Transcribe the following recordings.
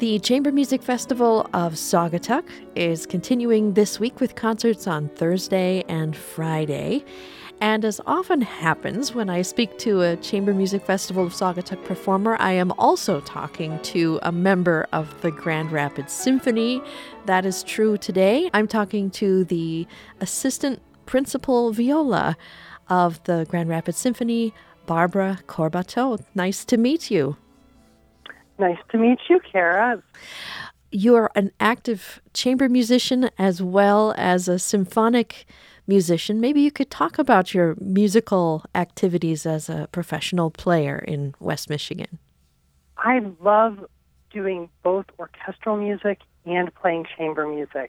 The Chamber Music Festival of Saugatuck is continuing this week with concerts on Thursday and Friday. And as often happens when I speak to a Chamber Music Festival of Saugatuck performer, I am also talking to a member of the Grand Rapids Symphony. That is true today. I'm talking to the assistant principal viola of the Grand Rapids Symphony, Barbara Corbateau. Nice to meet you. Nice to meet you, Kara. You're an active chamber musician as well as a symphonic musician. Maybe you could talk about your musical activities as a professional player in West Michigan. I love doing both orchestral music and playing chamber music.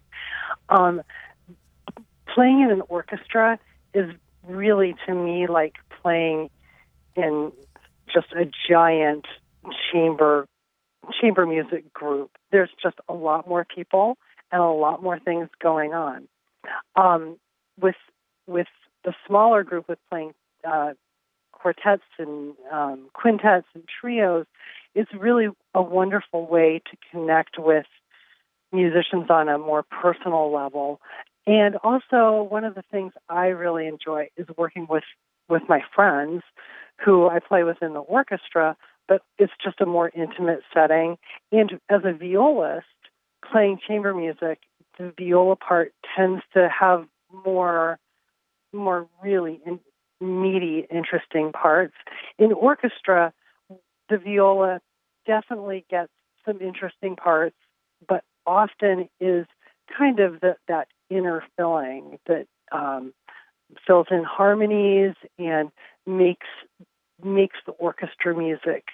Playing in an orchestra is really, to me, like playing in just a giant chamber music group. There's just a lot more people and a lot more things going on. With the smaller group, with playing quartets and quintets and trios, it's really a wonderful way to connect with musicians on a more personal level. And also, one of the things I really enjoy is working with my friends who I play with in the orchestra, but it's just a more intimate setting. And as a violist, playing chamber music, the viola part tends to have more really meaty, interesting parts. In orchestra, the viola definitely gets some interesting parts, but often is kind of that inner filling that fills in harmonies and makes the orchestra music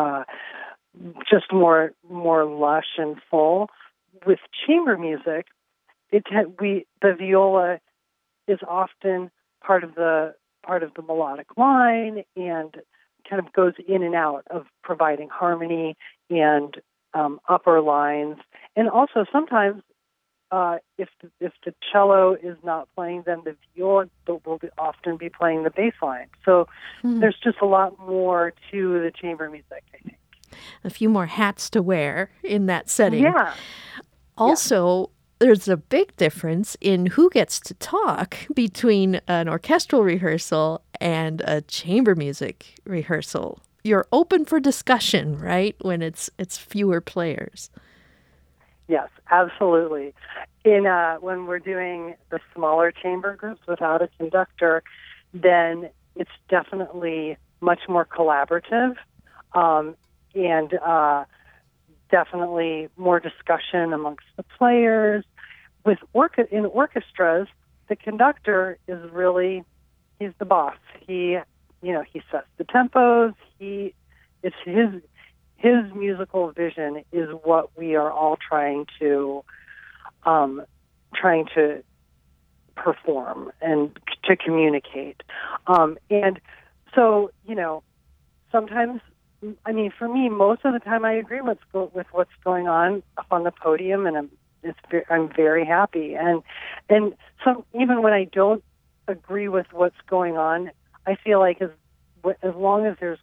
just more lush and full. With chamber music, the viola is often part of the melodic line and kind of goes in and out of providing harmony and upper lines. And also sometimes if the cello is not playing, then the viola will often be playing the bass line. So there's just a lot more to the chamber music, I think. A few more hats to wear in that setting. Yeah. Also, there's a big difference in who gets to talk between an orchestral rehearsal and a chamber music rehearsal. You're open for discussion, right, when it's fewer players. Yes, absolutely. When we're doing the smaller chamber groups without a conductor, then it's definitely much more collaborative and definitely more discussion amongst the players. In orchestras, the conductor is really, he's the boss. He sets the tempos. It's his musical vision is what we are all trying to perform and to communicate. And so, sometimes, for me, most of the time I agree with what's going on up on the podium, and I'm very happy. And so even when I don't agree with what's going on, I feel like as long as there's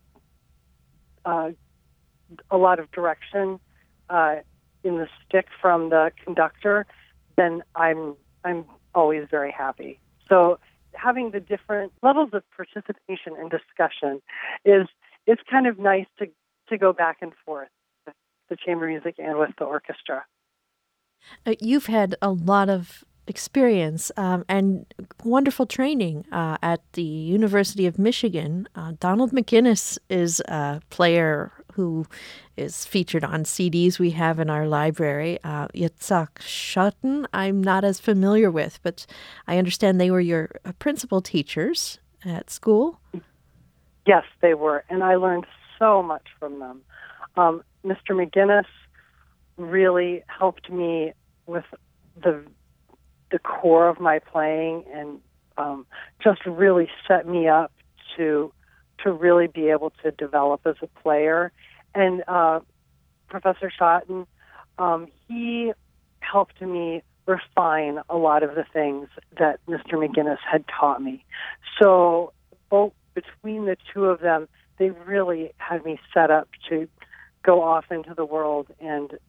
a lot of direction in the stick from the conductor, then I'm always very happy. So having the different levels of participation and discussion it's kind of nice to go back and forth with the chamber music and with the orchestra. You've had a lot of experience and wonderful training at the University of Michigan. Donald McGinnis is a player who is featured on CDs we have in our library. Yitzhak Schotten, I'm not as familiar with, but I understand they were your principal teachers at school. Yes, they were, and I learned so much from them. Mr. McGinnis really helped me with the core of my playing and just really set me up to really be able to develop as a player. And Professor Schotten, he helped me refine a lot of the things that Mr. McGinnis had taught me. So both between the two of them, they really had me set up to go off into the world and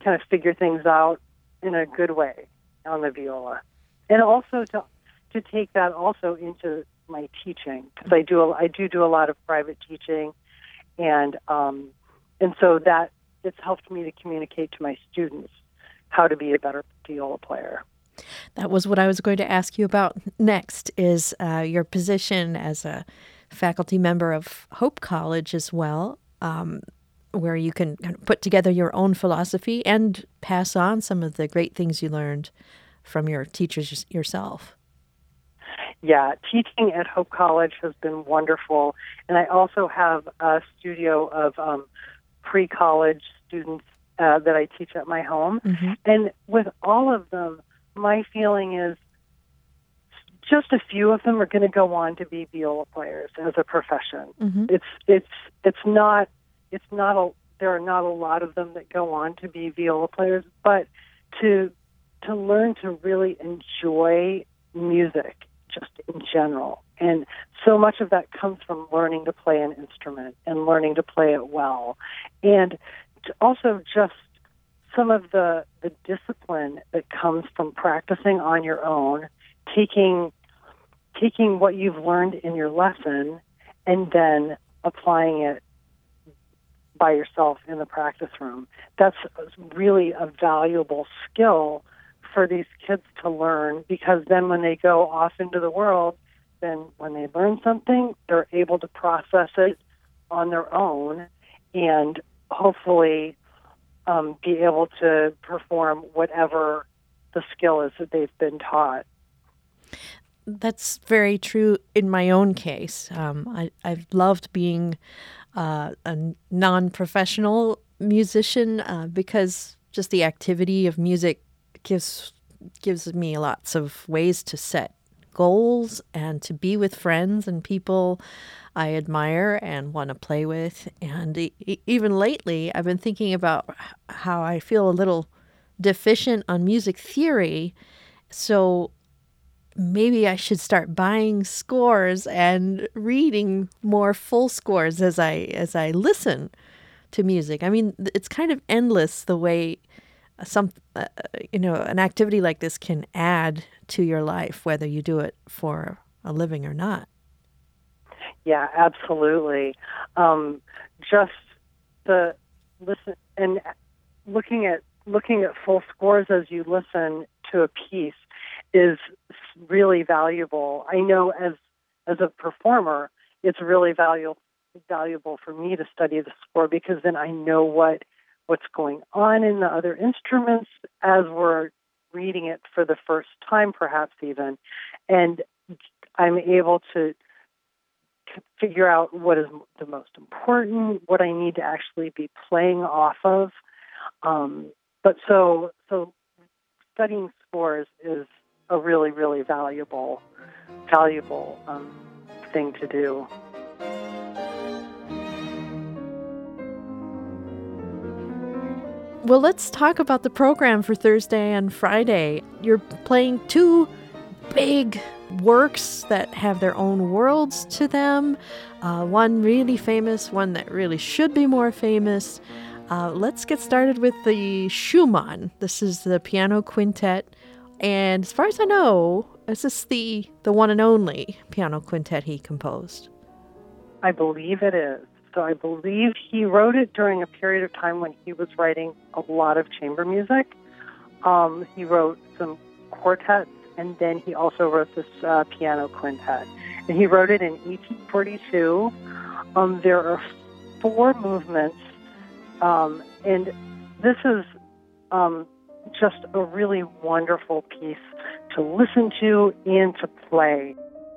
kind of figure things out in a good way on the viola. And also to take that also into my teaching, because I do a lot of private teaching, and so that it's helped me to communicate to my students how to be a better viola player. That was what I was going to ask you about next, is your position as a faculty member of Hope College as well, where you can kind of put together your own philosophy and pass on some of the great things you learned from your teachers yourself. Yeah, teaching at Hope College has been wonderful. And I also have a studio of pre-college students that I teach at my home. Mm-hmm. And with all of them, my feeling is just a few of them are going to go on to be viola players as a profession. Mm-hmm. There are not a lot of them that go on to be viola players, but to learn to really enjoy music just in general. And so much of that comes from learning to play an instrument and learning to play it well. And also just some of the discipline that comes from practicing on your own, taking what you've learned in your lesson and then applying it by yourself in the practice room. That's really a valuable skill for these kids to learn, because then when they go off into the world, then when they learn something, they're able to process it on their own and hopefully be able to perform whatever the skill is that they've been taught. That's very true in my own case. I've loved being a non-professional musician because just the activity of music gives me lots of ways to set goals and to be with friends and people I admire and want to play with. And even lately, I've been thinking about how I feel a little deficient on music theory. So maybe I should start buying scores and reading more full scores as I listen to music. I mean, it's kind of endless the way an activity like this can add to your life, whether you do it for a living or not. Yeah, absolutely. Just the listen and looking at full scores as you listen to a piece is really valuable. I know as a performer, it's really valuable for me to study the score, because then I know what's going on in the other instruments as we're reading it for the first time, perhaps even, and I'm able to figure out what is the most important, what I need to actually be playing off of. But so studying scores is a really, really valuable thing to do. Well, let's talk about the program for Thursday and Friday. You're playing two big works that have their own worlds to them. One really famous, one that really should be more famous. Let's get started with the Schumann. This is the piano quintet. And as far as I know, is this the one and only piano quintet he composed? I believe it is. So I believe he wrote it during a period of time when he was writing a lot of chamber music. He wrote some quartets, and then he also wrote this piano quintet. And he wrote it in 1842. There are 4 movements, and this is just a really wonderful piece to listen to and to play.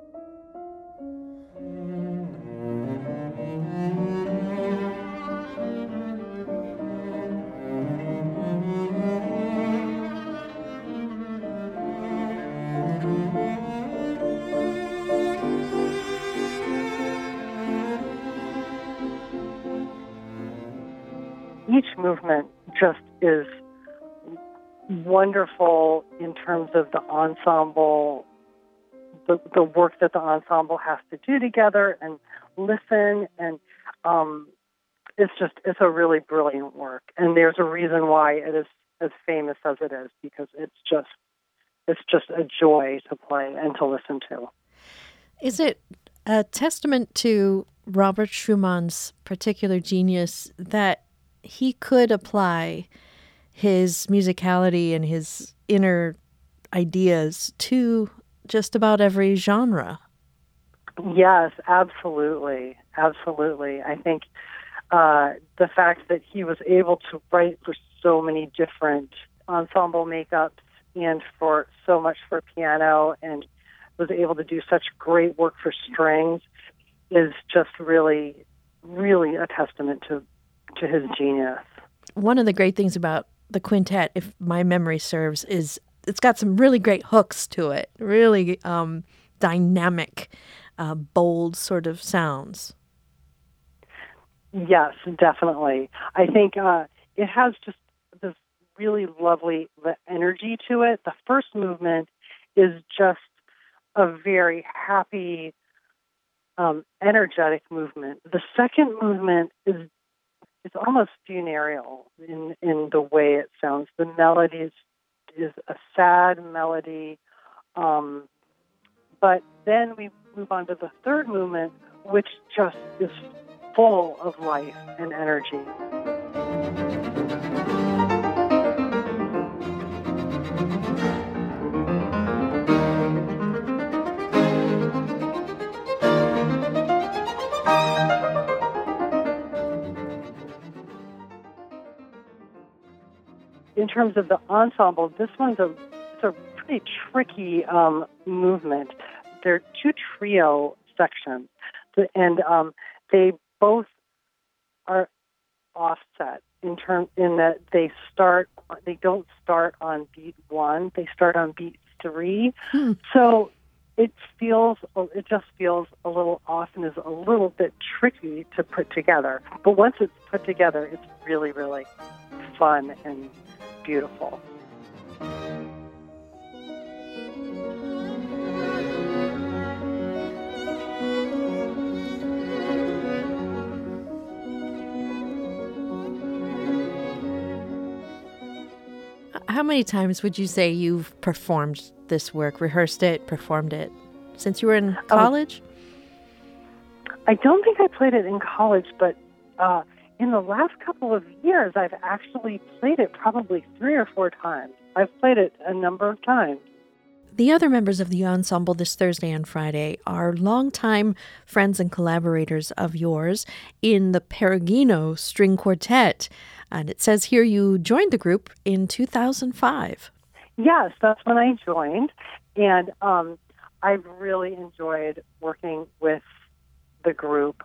Each movement just is wonderful in terms of the ensemble, the work that the ensemble has to do together and listen. And it's a really brilliant work, and there's a reason why it is as famous as it is, because it's just a joy to play and to listen to. Is it a testament to Robert Schumann's particular genius that he could apply his musicality and his inner ideas to just about every genre? Yes, absolutely. Absolutely. I think the fact that he was able to write for so many different ensemble makeups and for so much for piano, and was able to do such great work for strings, is just really, really a testament to his genius. One of the great things about the quintet, if my memory serves, is it's got some really great hooks to it, really dynamic, bold sort of sounds. Yes, definitely. I think it has just this really lovely energy to it. The first movement is just a very happy, energetic movement. The second movement is almost funereal in the way it sounds. The melody is a sad melody, but then we move on to the third movement, which just is full of life and energy. In terms of the ensemble, this one's it's a pretty tricky movement. There are two trio sections, and they both are offset in that they don't start on beat 1, they start on beat 3. So it just feels a little off and is a little bit tricky to put together. But once it's put together, it's really, really fun and beautiful. How many times would you say you've performed this work, rehearsed it, performed it, since you were in college? I don't think I played it in college, but in the last couple of years, I've actually played it probably 3 or 4 times. I've played it a number of times. The other members of the ensemble this Thursday and Friday are longtime friends and collaborators of yours in the Perugino String Quartet. And it says here you joined the group in 2005. Yes, that's when I joined. And I've really enjoyed working with the group.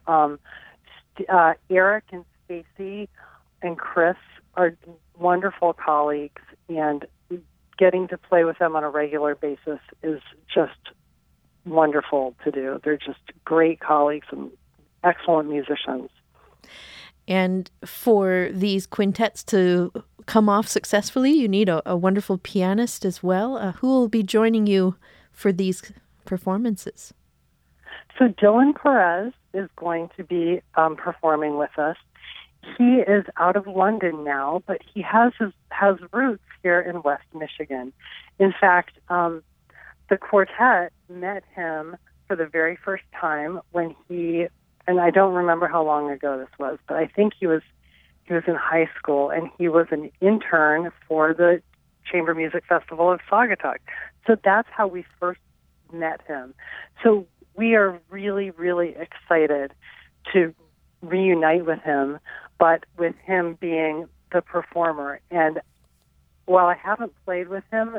Eric and Stacy and Chris are wonderful colleagues, and getting to play with them on a regular basis is just wonderful to do. They're just great colleagues and excellent musicians. And for these quintets to come off successfully, you need a wonderful pianist as well. Who will be joining you for these performances? So Dylan Perez is going to be performing with us. He is out of London now, but he has roots here in West Michigan. In fact, the quartet met him for the very first time when and I don't remember how long ago this was, but I think he was in high school, and he was an intern for the Chamber Music Festival of Saugatuck. So that's how we first met him. So we are really, really excited to reunite with him, but with him being the performer. And while I haven't played with him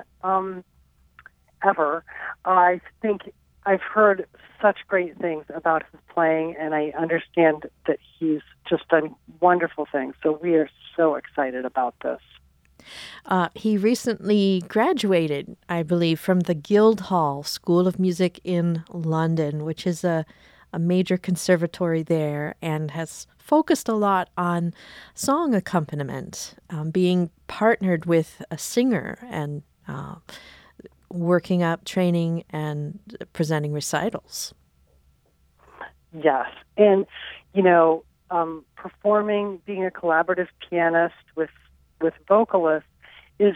ever, I think I've heard such great things about his playing, and I understand that he's just done wonderful things. So we are so excited about this. He recently graduated, I believe, from the Guildhall School of Music in London, which is a major conservatory there, and has focused a lot on song accompaniment, being partnered with a singer and working up training and presenting recitals. Yes. And, performing, being a collaborative pianist with vocalists is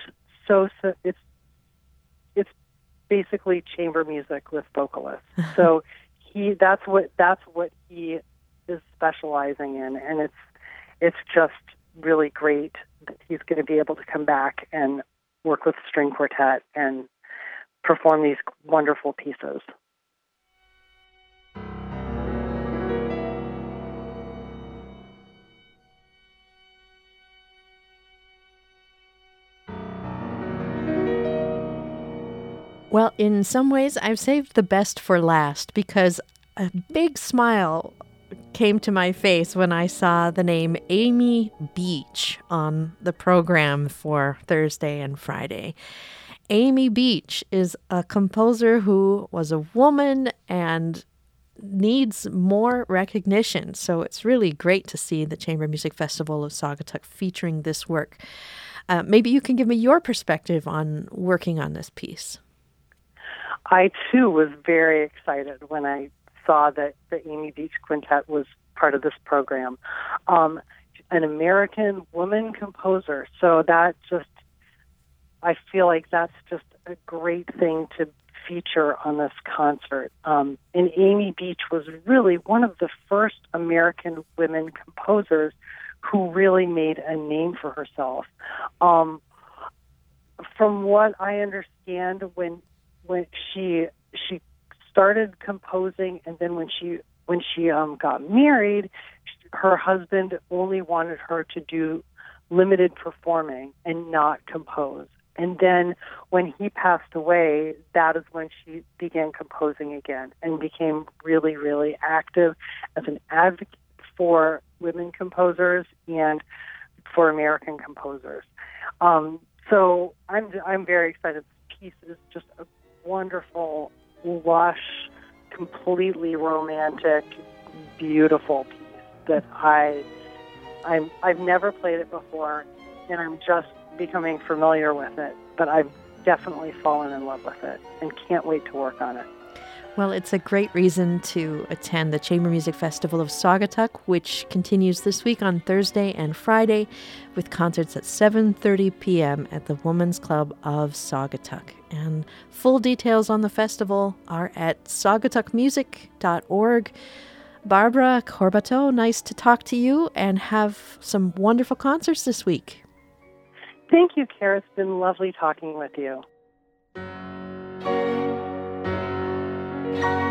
it's basically chamber music with vocalists. So that's what he is specializing in, and it's just really great that he's going to be able to come back and work with string quartet and perform these wonderful pieces. Well, in some ways, I've saved the best for last because a big smile came to my face when I saw the name Amy Beach on the program for Thursday and Friday. Amy Beach is a composer who was a woman and needs more recognition. So it's really great to see the Chamber Music Festival of Saugatuck featuring this work. Maybe you can give me your perspective on working on this piece. I, too, was very excited when I saw that the Amy Beach Quintet was part of this program. An American woman composer. So that just, I feel like that's just a great thing to feature on this concert. And Amy Beach was really one of the first American women composers who really made a name for herself. From what I understand, when she started composing, and then when she got married, her husband only wanted her to do limited performing and not compose. And then when he passed away, that is when she began composing again and became really, really active as an advocate for women composers and for American composers. So I'm very excited. This piece is just a wonderful, lush, completely romantic, beautiful piece that I've never played it before, and I'm just becoming familiar with it, but I've definitely fallen in love with it and can't wait to work on it. Well, it's a great reason to attend the Chamber Music Festival of Saugatuck, which continues this week on Thursday and Friday with concerts at 7:30 p.m. at the Women's Club of Saugatuck. And full details on the festival are at saugatuckmusic.org. Barbara Corbato, nice to talk to you and have some wonderful concerts this week. Thank you, Kara. It's been lovely talking with you.